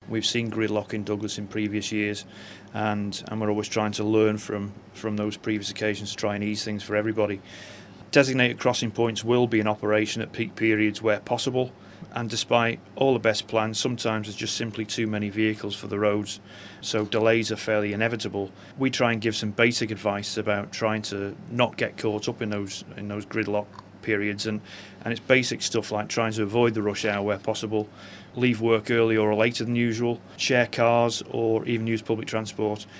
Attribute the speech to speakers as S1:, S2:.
S1: We've seen gridlock in Douglas in previous years, and we're always trying to learn from those previous occasions to try and ease things for everybody. Designated crossing points will be in operation at peak periods where possible, and despite all the best plans, sometimes there's just simply too many vehicles for the roads, so delays are fairly inevitable. We try and give some basic advice about trying to not get caught up in those gridlock periods, and it's basic stuff like trying to avoid the rush hour where possible, leave work earlier or later than usual, share cars or even use public transport.